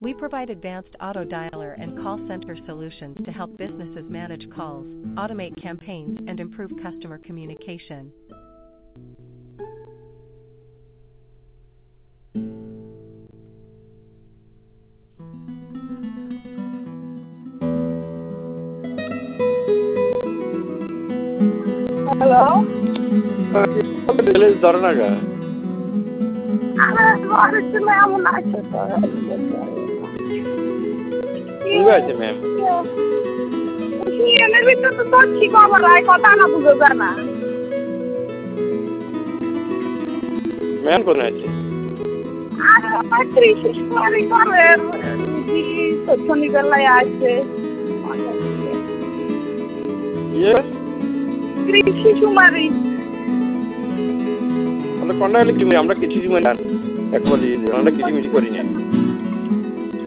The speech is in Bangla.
We provide advanced auto dialer and call center solutions to help businesses manage calls, automate campaigns, and improve customer communication. Hello? ধরনাগা এমন আছে আছে ম্যাম এর ভিতর তো ধরছি বাবার কথা না বুঝো জানা ম্যাম কোথায় আছে আর কৃষি করে করে শনিবেলায় আসে কৃষি সুমারি আমরা কন্যা হলে কি আমরা কিছু জীবন একবার আমরা কিছু মিটি করি না